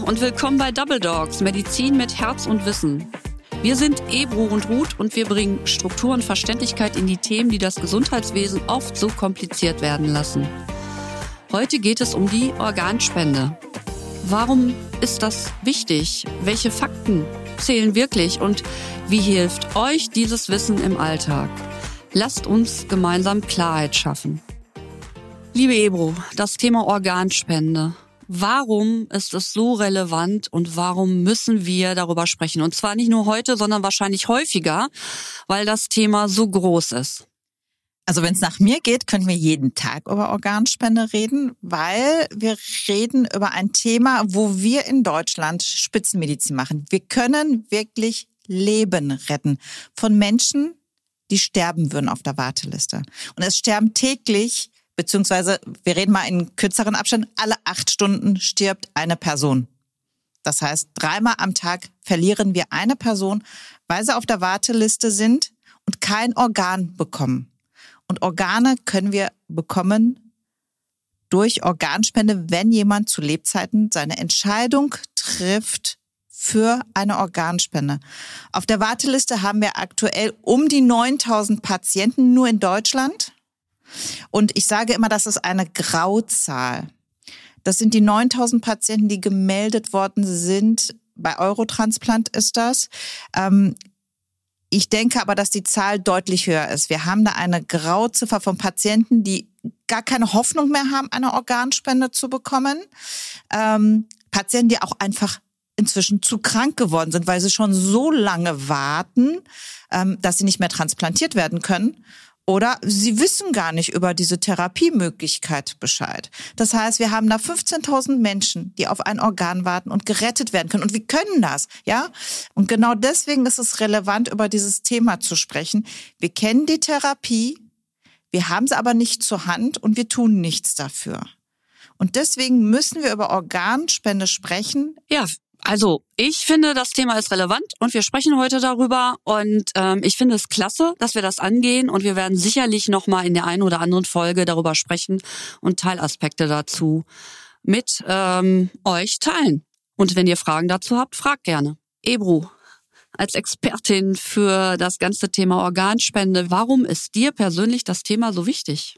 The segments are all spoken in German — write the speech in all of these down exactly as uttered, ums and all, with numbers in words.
und willkommen bei Double Dogs, Medizin mit Herz und Wissen. Wir sind Ebru und Ruth und wir bringen Struktur und Verständlichkeit in die Themen, die das Gesundheitswesen oft so kompliziert werden lassen. Heute geht es um die Organspende. Warum ist das wichtig? Welche Fakten zählen wirklich und wie hilft euch dieses Wissen im Alltag? Lasst uns gemeinsam Klarheit schaffen. Liebe Ebru, das Thema Organspende. Warum ist es so relevant und warum müssen wir darüber sprechen? Und zwar nicht nur heute, sondern wahrscheinlich häufiger, weil das Thema so groß ist. Also wenn es nach mir geht, können wir jeden Tag über Organspende reden, weil wir reden über ein Thema, wo wir in Deutschland Spitzenmedizin machen. Wir können wirklich Leben retten von Menschen, die sterben würden auf der Warteliste. Und es sterben täglich, beziehungsweise wir reden mal in kürzeren Abständen, alle acht Stunden stirbt eine Person. Das heißt, dreimal am Tag verlieren wir eine Person, weil sie auf der Warteliste sind und kein Organ bekommen. Und Organe können wir bekommen durch Organspende, wenn jemand zu Lebzeiten seine Entscheidung trifft für eine Organspende. Auf der Warteliste haben wir aktuell um die neuntausend Patienten nur in Deutschland. Und ich sage immer, das ist eine Grauzahl. Das sind die neuntausend Patienten, die gemeldet worden sind. Bei Eurotransplant ist das. Ähm, ich denke aber, dass die Zahl deutlich höher ist. Wir haben da eine Grauziffer von Patienten, die gar keine Hoffnung mehr haben, eine Organspende zu bekommen. Ähm, Patienten, die auch einfach inzwischen zu krank geworden sind, weil sie schon so lange warten, ähm, dass sie nicht mehr transplantiert werden können. Oder sie wissen gar nicht über diese Therapiemöglichkeit Bescheid. Das heißt, wir haben da fünfzehntausend Menschen, die auf ein Organ warten und gerettet werden können. Und wir können das, ja? Und genau deswegen ist es relevant, über dieses Thema zu sprechen. Wir kennen die Therapie, wir haben sie aber nicht zur Hand und wir tun nichts dafür. Und deswegen müssen wir über Organspende sprechen. Ja, also ich finde, das Thema ist relevant und wir sprechen heute darüber und ähm, ich finde es klasse, dass wir das angehen und wir werden sicherlich nochmal in der einen oder anderen Folge darüber sprechen und Teilaspekte dazu mit ähm, euch teilen. Und wenn ihr Fragen dazu habt, fragt gerne. Ebru, als Expertin für das ganze Thema Organspende, warum ist dir persönlich das Thema so wichtig?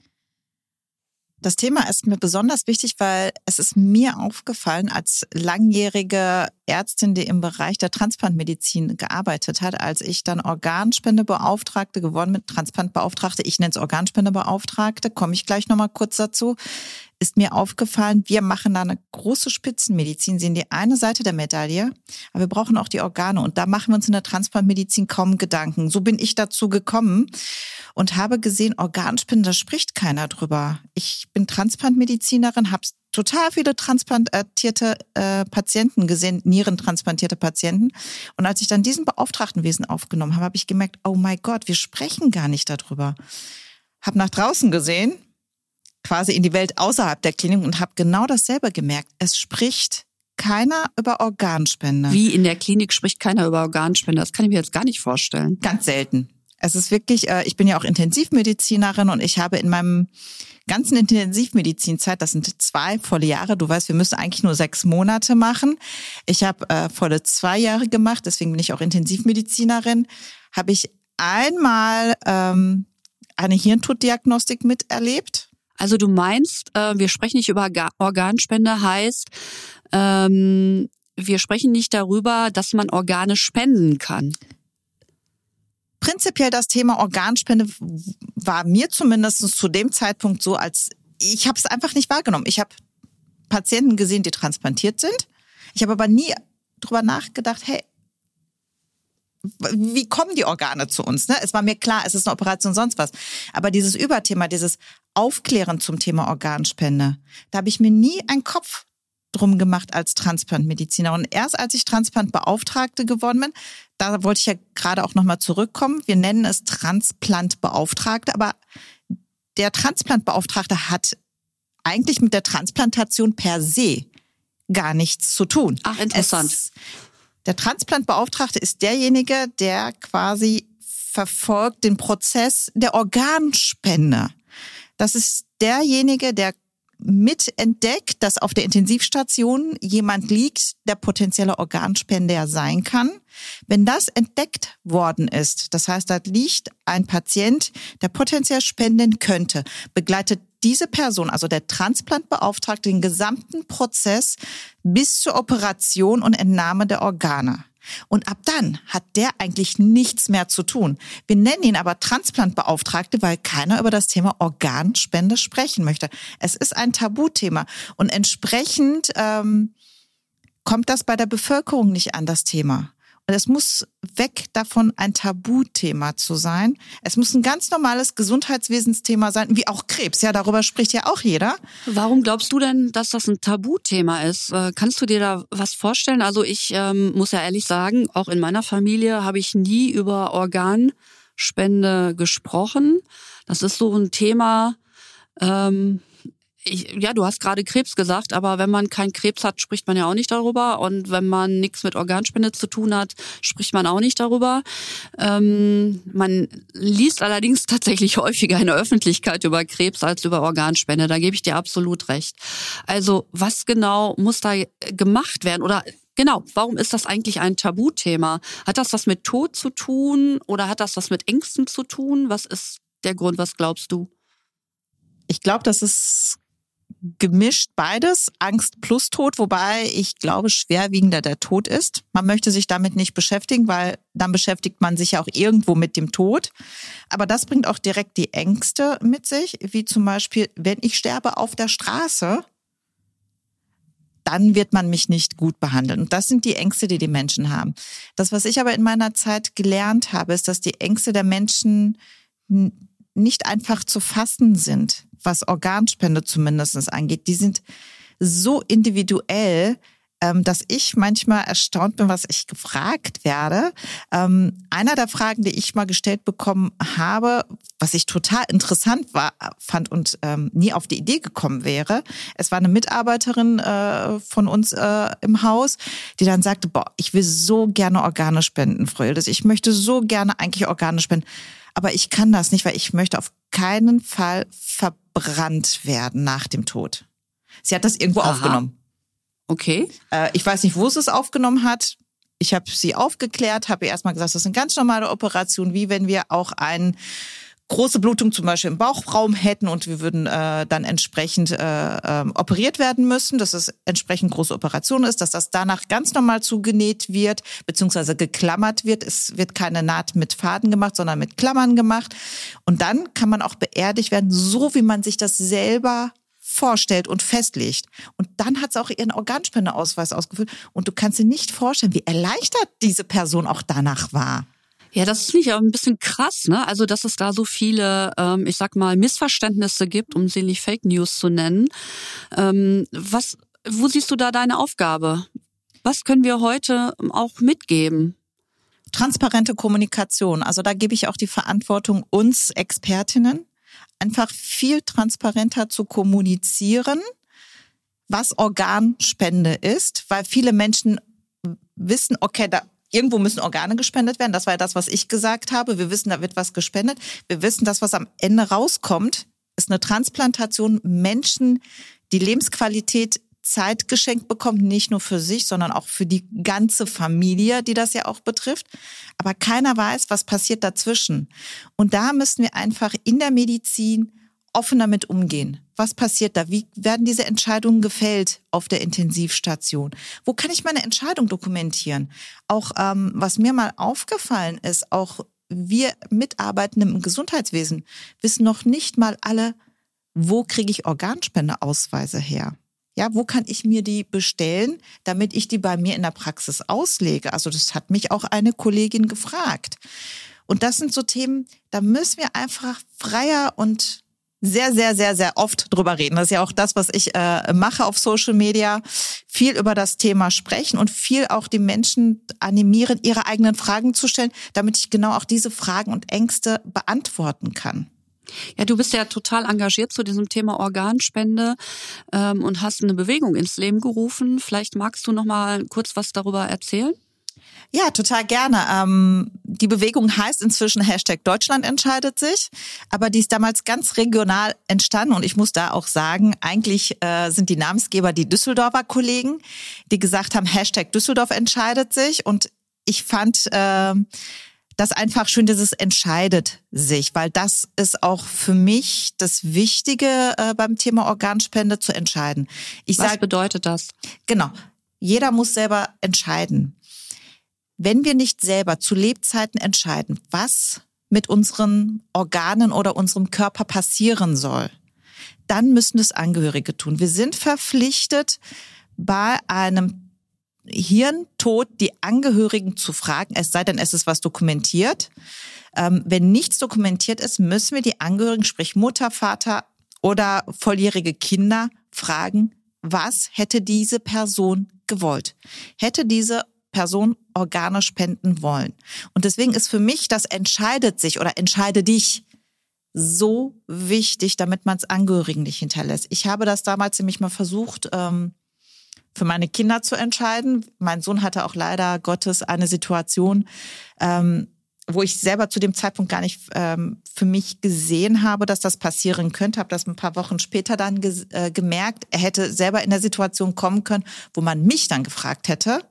Das Thema ist mir besonders wichtig, weil es ist mir aufgefallen, als langjährige Ärztin, die im Bereich der Transplantmedizin gearbeitet hat, als ich dann Organspendebeauftragte geworden bin, Transplantbeauftragte, ich nenne es Organspendebeauftragte, komme ich gleich nochmal kurz dazu, ist mir aufgefallen, wir machen da eine große Spitzenmedizin, sehen die eine Seite der Medaille, aber wir brauchen auch die Organe und da machen wir uns in der Transplantmedizin kaum Gedanken. So bin ich dazu gekommen und habe gesehen, Organspende, da spricht keiner drüber. Ich bin Transplantmedizinerin, habe total viele transplantierte äh, Patienten gesehen, nierentransplantierte Patienten. Und als ich dann diesen Beauftragtenwesen aufgenommen habe, habe ich gemerkt, oh mein Gott, wir sprechen gar nicht darüber. Habe nach draußen gesehen, quasi in die Welt außerhalb der Klinik und habe genau dasselbe gemerkt. Es spricht keiner über Organspende. Wie in der Klinik spricht keiner über Organspende? Das kann ich mir jetzt gar nicht vorstellen. Ganz selten. Es ist wirklich, äh, ich bin ja auch Intensivmedizinerin und ich habe in meinem ganzen Intensivmedizinzeit, das sind zwei volle Jahre, du weißt, wir müssen eigentlich nur sechs Monate machen. Ich habe äh, volle zwei Jahre gemacht, deswegen bin ich auch Intensivmedizinerin, habe ich einmal ähm, eine Hirntoddiagnostik miterlebt. Also du meinst, äh, wir sprechen nicht über Organspende, heißt, ähm, wir sprechen nicht darüber, dass man Organe spenden kann. Prinzipiell das Thema Organspende war mir zumindest zu dem Zeitpunkt so, als ich habe es einfach nicht wahrgenommen. Ich habe Patienten gesehen, die transplantiert sind. Ich habe aber nie drüber nachgedacht, hey, wie kommen die Organe zu uns? Ne? Es war mir klar, es ist eine Operation, sonst was. Aber dieses Überthema, dieses Aufklären zum Thema Organspende, da habe ich mir nie einen Kopf drum gemacht als Transplantmediziner. Und erst als ich Transplantbeauftragte geworden bin, da wollte ich ja gerade auch nochmal zurückkommen. Wir nennen es Transplantbeauftragte, aber der Transplantbeauftragte hat eigentlich mit der Transplantation per se gar nichts zu tun. Ach, interessant. Es, der Transplantbeauftragte ist derjenige, der quasi verfolgt den Prozess der Organspende. Das ist derjenige, der mitentdeckt, dass auf der Intensivstation jemand liegt, der potenzieller Organspender sein kann. Wenn das entdeckt worden ist, das heißt, da liegt ein Patient, der potenziell spenden könnte, begleitet diese Person, also der Transplantbeauftragte, den gesamten Prozess bis zur Operation und Entnahme der Organe. Und ab dann hat der eigentlich nichts mehr zu tun. Wir nennen ihn aber Transplantbeauftragte, weil keiner über das Thema Organspende sprechen möchte. Es ist ein Tabuthema und entsprechend ähm, kommt das bei der Bevölkerung nicht an, das Thema. Und es muss weg davon, ein Tabuthema zu sein. Es muss ein ganz normales Gesundheitswesensthema sein, wie auch Krebs. Ja, darüber spricht ja auch jeder. Warum glaubst du denn, dass das ein Tabuthema ist? Kannst du dir da was vorstellen? Also ich ähm, muss ja ehrlich sagen, auch in meiner Familie habe ich nie über Organspende gesprochen. Das ist so ein Thema, ähm, Ich, ja, du hast gerade Krebs gesagt, aber wenn man keinen Krebs hat, spricht man ja auch nicht darüber. Und wenn man nichts mit Organspende zu tun hat, spricht man auch nicht darüber. Ähm, man liest allerdings tatsächlich häufiger in der Öffentlichkeit über Krebs als über Organspende. Da gebe ich dir absolut recht. Also was genau muss da gemacht werden? Oder genau, warum ist das eigentlich ein Tabuthema? Hat das was mit Tod zu tun oder hat das was mit Ängsten zu tun? Was ist der Grund? Was glaubst du? Ich glaube, das ist gemischt beides, Angst plus Tod, wobei ich glaube, schwerwiegender der Tod ist. Man möchte sich damit nicht beschäftigen, weil dann beschäftigt man sich ja auch irgendwo mit dem Tod. Aber das bringt auch direkt die Ängste mit sich, wie zum Beispiel, wenn ich sterbe auf der Straße, dann wird man mich nicht gut behandeln. Und das sind die Ängste, die die Menschen haben. Das, was ich aber in meiner Zeit gelernt habe, ist, dass die Ängste der Menschen nicht einfach zu fassen sind, was Organspende zumindest angeht. Die sind so individuell, dass ich manchmal erstaunt bin, was ich gefragt werde. Einer der Fragen, die ich mal gestellt bekommen habe, was ich total interessant war, fand und nie auf die Idee gekommen wäre, es war eine Mitarbeiterin von uns im Haus, die dann sagte, boah, ich will so gerne Organe spenden, Frau Yildiz. Ich möchte so gerne eigentlich Organe spenden. Aber ich kann das nicht, weil ich möchte auf keinen Fall verbrannt werden nach dem Tod. Sie hat das irgendwo Aha. aufgenommen. Okay. Äh, ich weiß nicht, wo sie es aufgenommen hat. Ich habe sie aufgeklärt, habe ihr erstmal gesagt, das ist eine ganz normale Operation, wie wenn wir auch eine große Blutung zum Beispiel im Bauchraum hätten und wir würden äh, dann entsprechend äh, äh, operiert werden müssen, dass es entsprechend große Operation ist, dass das danach ganz normal zugenäht wird, beziehungsweise geklammert wird. Es wird keine Naht mit Faden gemacht, sondern mit Klammern gemacht. Und dann kann man auch beerdigt werden, so wie man sich das selber vorstellt und festlegt. Und dann hat sie auch ihren Organspendeausweis ausgefüllt. Und du kannst dir nicht vorstellen, wie erleichtert diese Person auch danach war. Ja, das ist nicht ein bisschen krass, ne? Also, dass es da so viele, ähm, ich sag mal, Missverständnisse gibt, um sie nicht Fake News zu nennen. Ähm, was, wo siehst du da deine Aufgabe? Was können wir heute auch mitgeben? Transparente Kommunikation. Also da gebe ich auch die Verantwortung uns Expertinnen, einfach viel transparenter zu kommunizieren, was Organspende ist, weil viele Menschen wissen, okay, da irgendwo müssen Organe gespendet werden. Das war ja das, was ich gesagt habe. Wir wissen, da wird was gespendet. Wir wissen, das, was am Ende rauskommt, ist eine Transplantation. Menschen, die Lebensqualität, Zeit geschenkt bekommen, nicht nur für sich, sondern auch für die ganze Familie, die das ja auch betrifft. Aber keiner weiß, was passiert dazwischen. Und da müssen wir einfach in der Medizin offen damit umgehen. Was passiert da? Wie werden diese Entscheidungen gefällt auf der Intensivstation? Wo kann ich meine Entscheidung dokumentieren? Auch ähm, was mir mal aufgefallen ist, auch wir Mitarbeitenden im Gesundheitswesen wissen noch nicht mal alle, wo kriege ich Organspendeausweise her? Ja, wo kann ich mir die bestellen, damit ich die bei mir in der Praxis auslege? Also das hat mich auch eine Kollegin gefragt. Und das sind so Themen, da müssen wir einfach freier und sehr, sehr, sehr, sehr oft drüber reden. Das ist ja auch das, was ich äh, mache auf Social Media. Viel über das Thema sprechen und viel auch die Menschen animieren, ihre eigenen Fragen zu stellen, damit ich genau auch diese Fragen und Ängste beantworten kann. Ja, du bist ja total engagiert zu diesem Thema Organspende ähm, und hast eine Bewegung ins Leben gerufen. Vielleicht magst du noch mal kurz was darüber erzählen? Ja, total gerne. Ähm, die Bewegung heißt inzwischen Hashtag Deutschland entscheidet sich, aber die ist damals ganz regional entstanden und ich muss da auch sagen, eigentlich äh, sind die Namensgeber die Düsseldorfer Kollegen, die gesagt haben, Hashtag Düsseldorf entscheidet sich und ich fand äh, das einfach schön, dieses entscheidet sich, weil das ist auch für mich das Wichtige äh, beim Thema Organspende zu entscheiden. Ich Was sag, bedeutet das? Genau, jeder muss selber entscheiden. Wenn wir nicht selber zu Lebzeiten entscheiden, was mit unseren Organen oder unserem Körper passieren soll, dann müssen es Angehörige tun. Wir sind verpflichtet, bei einem Hirntod die Angehörigen zu fragen, es sei denn, es ist was dokumentiert. Ähm, wenn nichts dokumentiert ist, müssen wir die Angehörigen, sprich Mutter, Vater oder volljährige Kinder fragen, was hätte diese Person gewollt? Hätte diese Person Organe spenden wollen? Und deswegen ist für mich das entscheidet sich oder entscheide dich so wichtig, damit man es Angehörigen nicht hinterlässt. Ich habe das damals nämlich mal versucht, ähm, für meine Kinder zu entscheiden. Mein Sohn hatte auch leider Gottes eine Situation, ähm, wo ich selber zu dem Zeitpunkt gar nicht ähm, für mich gesehen habe, dass das passieren könnte. Habe das ein paar Wochen später dann ge- äh, gemerkt. Er hätte selber in der Situation kommen können, wo man mich dann gefragt hätte.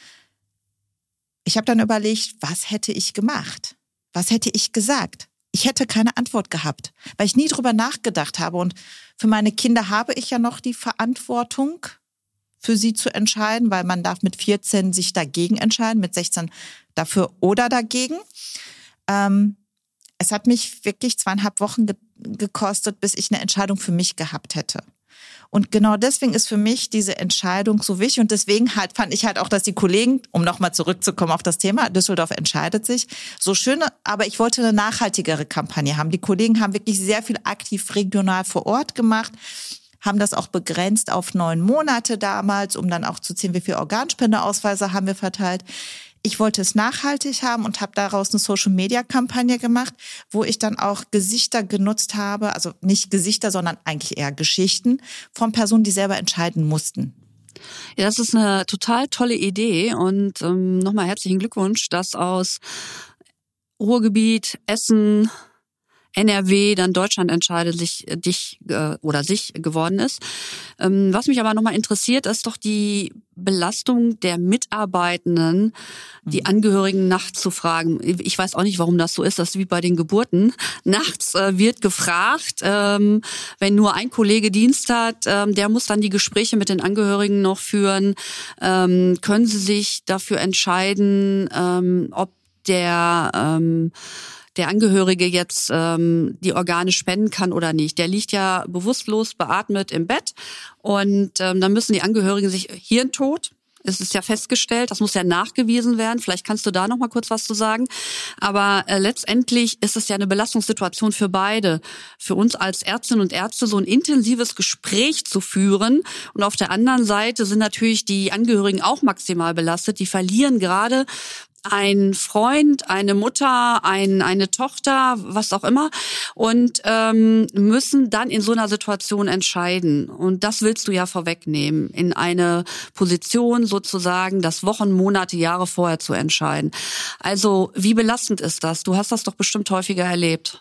Ich habe dann überlegt, was hätte ich gemacht? Was hätte ich gesagt? Ich hätte keine Antwort gehabt, weil ich nie drüber nachgedacht habe. Und für meine Kinder habe ich ja noch die Verantwortung, für sie zu entscheiden, weil man darf mit vierzehn sich dagegen entscheiden, mit sechzehn dafür oder dagegen. Ähm, es hat mich wirklich zweieinhalb Wochen ge- gekostet, bis ich eine Entscheidung für mich gehabt hätte. Und genau deswegen ist für mich diese Entscheidung so wichtig. Und deswegen halt fand ich halt auch, dass die Kollegen, um nochmal zurückzukommen auf das Thema, Düsseldorf entscheidet sich, so schön, aber ich wollte eine nachhaltigere Kampagne haben. Die Kollegen haben wirklich sehr viel aktiv regional vor Ort gemacht, haben das auch begrenzt auf neun Monate damals, um dann auch zu sehen, wie viele Organspendeausweise haben wir verteilt. Ich wollte es nachhaltig haben und habe daraus eine Social-Media-Kampagne gemacht, wo ich dann auch Gesichter genutzt habe, also nicht Gesichter, sondern eigentlich eher Geschichten von Personen, die selber entscheiden mussten. Ja, das ist eine total tolle Idee und ähm, nochmal herzlichen Glückwunsch, dass aus Ruhrgebiet, Essen, N R W, dann Deutschland entscheidet sich äh, dich äh, oder sich geworden ist. Ähm, was mich aber nochmal interessiert, ist doch die Belastung der Mitarbeitenden, die Angehörigen nachts zu fragen. Ich weiß auch nicht, warum das so ist. Das ist wie bei den Geburten. Nachts äh, wird gefragt, ähm, wenn nur ein Kollege Dienst hat, ähm, der muss dann die Gespräche mit den Angehörigen noch führen. Ähm, können Sie sich dafür entscheiden, ähm, ob der ähm, der Angehörige jetzt ähm, die Organe spenden kann oder nicht. Der liegt ja bewusstlos beatmet im Bett und ähm, dann müssen die Angehörigen sich Hirntod, es ist ja festgestellt, das muss ja nachgewiesen werden. Vielleicht kannst du da noch mal kurz was zu sagen. Aber äh, letztendlich ist es ja eine Belastungssituation für beide. Für uns als Ärztinnen und Ärzte so ein intensives Gespräch zu führen. Und auf der anderen Seite sind natürlich die Angehörigen auch maximal belastet. Die verlieren gerade ein Freund, eine Mutter, ein, eine Tochter, was auch immer, und ähm, müssen dann in so einer Situation entscheiden. Und das willst du ja vorwegnehmen, in eine Position sozusagen, das Wochen, Monate, Jahre vorher zu entscheiden. Also wie belastend ist das? Du hast das doch bestimmt häufiger erlebt.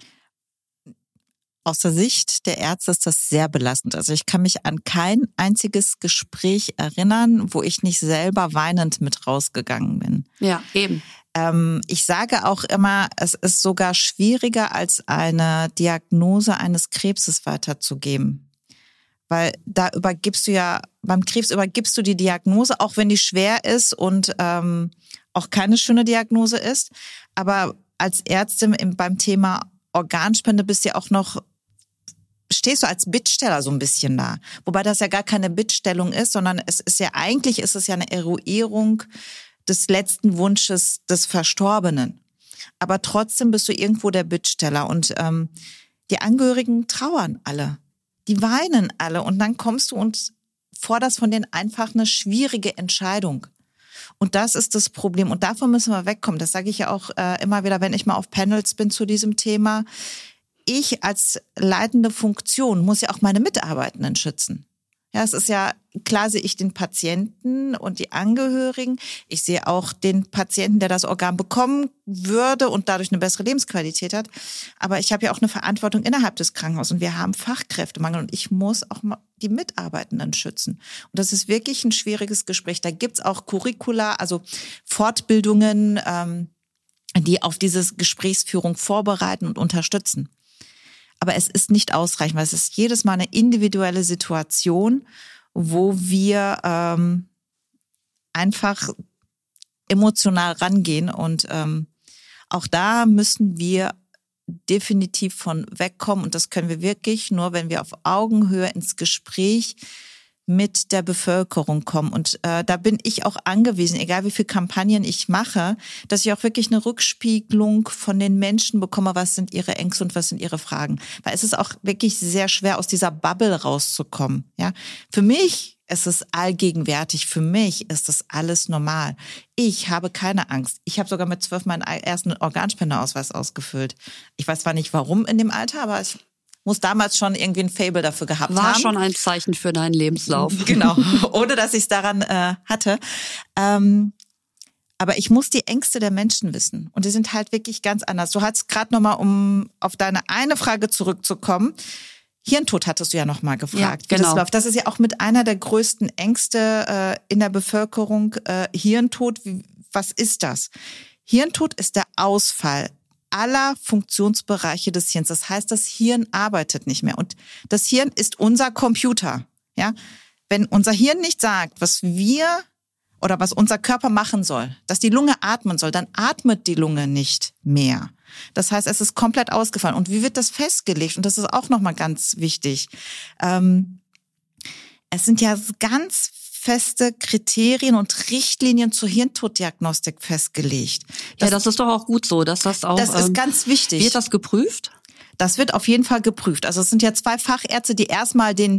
Aus der Sicht der Ärzte ist das sehr belastend. Also ich kann mich an kein einziges Gespräch erinnern, wo ich nicht selber weinend mit rausgegangen bin. Ja, eben. Ähm, ich sage auch immer, es ist sogar schwieriger, als eine Diagnose eines Krebses weiterzugeben. Weil da übergibst du ja, beim Krebs übergibst du die Diagnose, auch wenn die schwer ist und ähm, auch keine schöne Diagnose ist. Aber als Ärztin im, beim Thema Organspende bist du ja auch noch, stehst du als Bittsteller so ein bisschen da. Wobei das ja gar keine Bittstellung ist, sondern es ist ja, eigentlich ist es ja eine Eruierung des letzten Wunsches des Verstorbenen. Aber trotzdem bist du irgendwo der Bittsteller und ähm, die Angehörigen trauern alle. Die weinen alle und dann kommst du und forderst von denen einfach eine schwierige Entscheidung. Und das ist das Problem. Und davon müssen wir wegkommen. Das sage ich ja auch äh, immer wieder, wenn ich mal auf Panels bin zu diesem Thema. Ich als leitende Funktion muss ja auch meine Mitarbeitenden schützen. Ja, es ist ja, klar sehe ich den Patienten und die Angehörigen. Ich sehe auch den Patienten, der das Organ bekommen würde und dadurch eine bessere Lebensqualität hat. Aber ich habe ja auch eine Verantwortung innerhalb des Krankenhauses und wir haben Fachkräftemangel und ich muss auch mal die Mitarbeitenden schützen. Und das ist wirklich ein schwieriges Gespräch. Da gibt's auch Curricula, also Fortbildungen, ähm, die auf diese Gesprächsführung vorbereiten und unterstützen. Aber es ist nicht ausreichend, weil es ist jedes Mal eine individuelle Situation, wo wir ähm, einfach emotional rangehen. Und ähm, auch da müssen wir definitiv von wegkommen. Und das können wir wirklich nur, wenn wir auf Augenhöhe ins Gespräch mit der Bevölkerung kommen. Und äh, da bin ich auch angewiesen, egal wie viele Kampagnen ich mache, dass ich auch wirklich eine Rückspiegelung von den Menschen bekomme, was sind ihre Ängste und was sind ihre Fragen. Weil es ist auch wirklich sehr schwer, aus dieser Bubble rauszukommen. Ja, für mich ist es allgegenwärtig, für mich ist das alles normal. Ich habe keine Angst. Ich habe sogar mit zwölf meinen ersten Organspendeausweis ausgefüllt. Ich weiß zwar nicht warum in dem Alter, aber ich muss damals schon irgendwie ein Faible dafür gehabt War haben. War schon ein Zeichen für deinen Lebenslauf. Genau, ohne dass ich es daran äh, hatte. Ähm, aber ich muss die Ängste der Menschen wissen. Und die sind halt wirklich ganz anders. Du hattest gerade nochmal, um auf deine eine Frage zurückzukommen, Hirntod hattest du ja nochmal gefragt. Ja, genau. Das, das ist ja auch mit einer der größten Ängste äh, in der Bevölkerung. Äh, Hirntod, wie, was ist das? Hirntod ist der Ausfall aller Funktionsbereiche des Hirns. Das heißt, das Hirn arbeitet nicht mehr. Und das Hirn ist unser Computer. Ja, wenn unser Hirn nicht sagt, was wir oder was unser Körper machen soll, dass die Lunge atmen soll, dann atmet die Lunge nicht mehr. Das heißt, es ist komplett ausgefallen. Und wie wird das festgelegt? Und das ist auch nochmal ganz wichtig. Ähm, es sind ja ganz feste Kriterien und Richtlinien zur Hirntoddiagnostik festgelegt. Das, ja, das ist doch auch gut so, dass das auch. Das ist ähm, ganz wichtig. Wird das geprüft? Das wird auf jeden Fall geprüft. Also es sind ja zwei Fachärzte, die erstmal den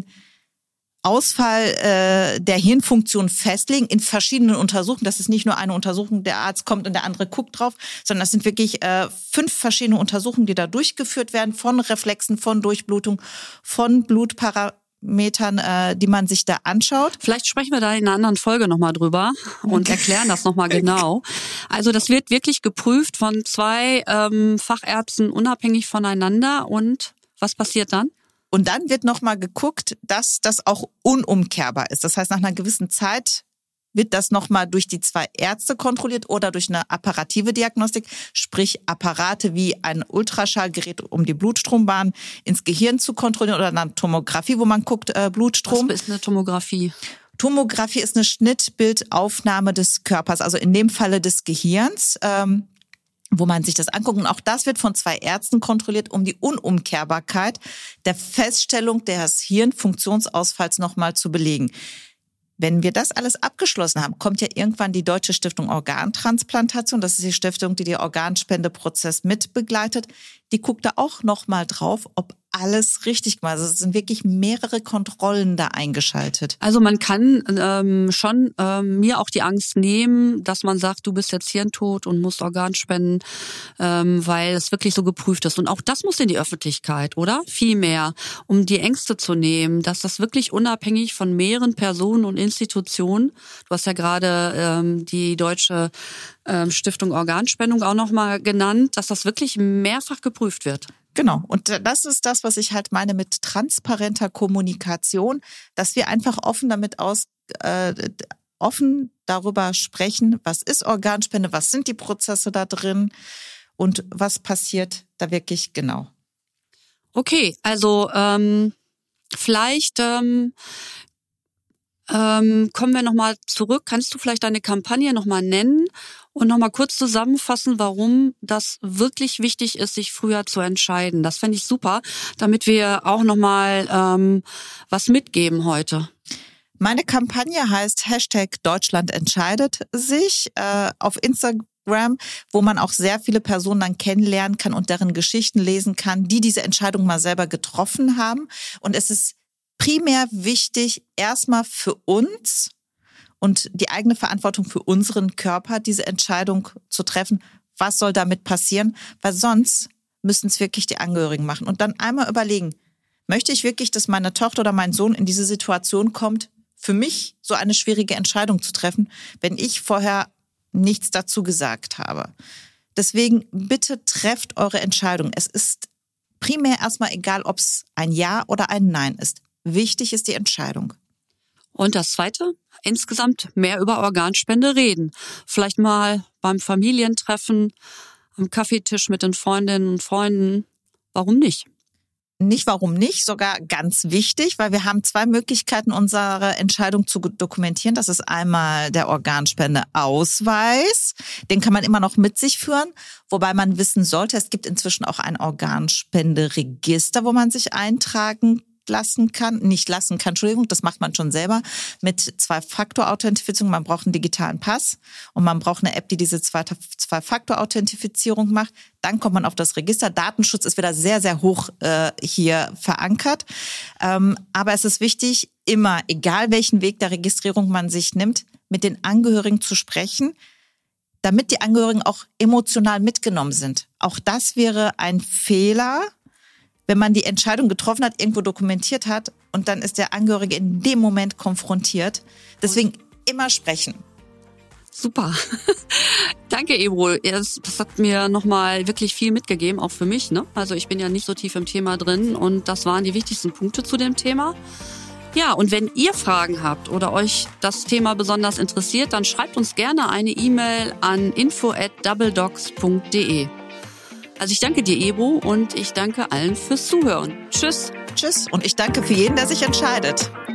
Ausfall äh, der Hirnfunktion festlegen in verschiedenen Untersuchungen. Das ist nicht nur eine Untersuchung, der Arzt kommt und der andere guckt drauf, sondern das sind wirklich äh, fünf verschiedene Untersuchungen, die da durchgeführt werden, von Reflexen, von Durchblutung, von Blutparametern, äh, die man sich da anschaut. Vielleicht sprechen wir da in einer anderen Folge nochmal drüber und erklären das nochmal genau. Also das wird wirklich geprüft von zwei ähm, Fachärzten unabhängig voneinander. Und was passiert dann? Und dann wird nochmal geguckt, dass das auch unumkehrbar ist. Das heißt, nach einer gewissen Zeit wird das nochmal durch die zwei Ärzte kontrolliert oder durch eine apparative Diagnostik, sprich Apparate wie ein Ultraschallgerät, um die Blutstrombahn ins Gehirn zu kontrollieren oder eine Tomographie, wo man guckt, äh, Blutstrom. Was ist eine Tomographie? Tomographie ist eine Schnittbildaufnahme des Körpers, also in dem Falle des Gehirns. Ähm, wo man sich das anguckt. Und auch das wird von zwei Ärzten kontrolliert, um die Unumkehrbarkeit der Feststellung des Hirnfunktionsausfalls nochmal zu belegen. Wenn wir das alles abgeschlossen haben, kommt ja irgendwann die Deutsche Stiftung Organtransplantation. Das ist die Stiftung, die den Organspendeprozess mitbegleitet. Die guckt da auch nochmal drauf, ob alles richtig gemacht ist. Also es sind wirklich mehrere Kontrollen da eingeschaltet. Also man kann ähm, schon ähm, mir auch die Angst nehmen, dass man sagt, du bist jetzt hirntot und musst Organ spenden, ähm, weil es wirklich so geprüft ist. Und auch das muss in die Öffentlichkeit, oder? Viel mehr, um die Ängste zu nehmen, dass das wirklich unabhängig von mehreren Personen und Institutionen, du hast ja gerade ähm, die Deutsche ähm, Stiftung Organspendung auch nochmal genannt, dass das wirklich mehrfach geprüft wird. Genau. Und das ist das, was ich halt meine mit transparenter Kommunikation, dass wir einfach offen damit aus, äh, offen darüber sprechen, was ist Organspende, was sind die Prozesse da drin und was passiert da wirklich genau. Okay, also ähm, vielleicht ähm, ähm, kommen wir nochmal zurück. Kannst du vielleicht deine Kampagne nochmal nennen und nochmal kurz zusammenfassen, warum das wirklich wichtig ist, sich früher zu entscheiden? Das fände ich super, damit wir auch nochmal ähm, was mitgeben heute. Meine Kampagne heißt Hashtag Deutschland entscheidet sich äh, auf Instagram, wo man auch sehr viele Personen dann kennenlernen kann und deren Geschichten lesen kann, die diese Entscheidung mal selber getroffen haben. Und es ist primär wichtig, erstmal für uns und die eigene Verantwortung für unseren Körper, diese Entscheidung zu treffen. Was soll damit passieren? Weil sonst müssen es wirklich die Angehörigen machen. Und dann einmal überlegen, Möchte ich wirklich, dass meine Tochter oder mein Sohn in diese Situation kommt, für mich so eine schwierige Entscheidung zu treffen, wenn ich vorher nichts dazu gesagt habe? Deswegen bitte trefft eure Entscheidung. Es ist primär erstmal egal, ob es ein Ja oder ein Nein ist. Wichtig ist die Entscheidung. Und das Zweite, insgesamt mehr über Organspende reden. Vielleicht mal beim Familientreffen, am Kaffeetisch mit den Freundinnen und Freunden. Warum nicht? Nicht warum nicht, sogar ganz wichtig, weil wir haben zwei Möglichkeiten, unsere Entscheidung zu dokumentieren. Das ist einmal der Organspendeausweis. Den kann man immer noch mit sich führen, wobei man wissen sollte, es gibt inzwischen auch ein Organspenderegister, wo man sich eintragen lassen kann, nicht lassen kann, Entschuldigung, das macht man schon selber mit Zwei-Faktor-Authentifizierung. Man braucht einen digitalen Pass und man braucht eine App, die diese Zwei-Faktor-Authentifizierung macht. Dann kommt man auf das Register. Datenschutz ist wieder sehr, sehr hoch äh, hier verankert. Ähm, aber es ist wichtig, immer, egal welchen Weg der Registrierung man sich nimmt, mit den Angehörigen zu sprechen, damit die Angehörigen auch emotional mitgenommen sind. Auch das wäre ein Fehler, wenn man die Entscheidung getroffen hat, irgendwo dokumentiert hat und dann ist der Angehörige in dem Moment konfrontiert. Deswegen immer sprechen. Super. Danke, Ebro. Das hat mir nochmal wirklich viel mitgegeben, auch für mich, ne? Also ich bin ja nicht so tief im Thema drin und das waren die wichtigsten Punkte zu dem Thema. Ja, und wenn ihr Fragen habt oder euch das Thema besonders interessiert, dann schreibt uns gerne eine E-Mail an info at doubledocs punkt de. Also ich danke dir, Ebro, und ich danke allen fürs Zuhören. Tschüss. Tschüss. Und ich danke für jeden, der sich entscheidet.